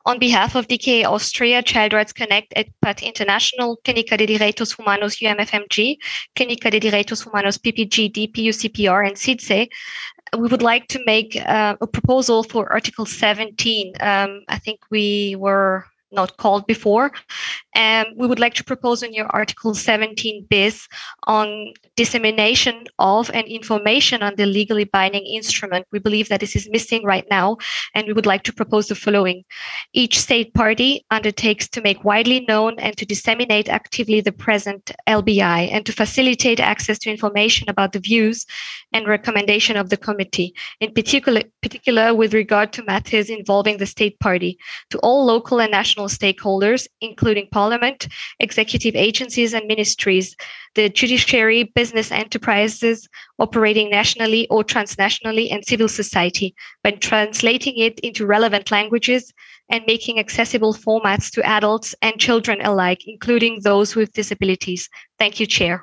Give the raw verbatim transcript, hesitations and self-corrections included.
On behalf of D K A Austria, Child Rights Connect, ECPAT International, Clínica de Direitos Humanos U M F M G, Clínica de Direitos Humanos P P G D, P U C P R, and C I D S E, we would like to make uh, a proposal for Article seventeen. Um, I think we were not called before. And we would like to propose a new Article seventeen bis on dissemination of and information on the legally binding instrument. We believe that this is missing right now, and we would like to propose the following. Each state party undertakes to make widely known and to disseminate actively the present L B I and to facilitate access to information about the views and recommendation of the committee, in particular, particular with regard to matters involving the state party, to all local and national stakeholders, including Parliament, executive agencies and ministries, the judiciary, business enterprises operating nationally or transnationally, and civil society, by translating it into relevant languages and making accessible formats to adults and children alike, including those with disabilities. Thank you, Chair.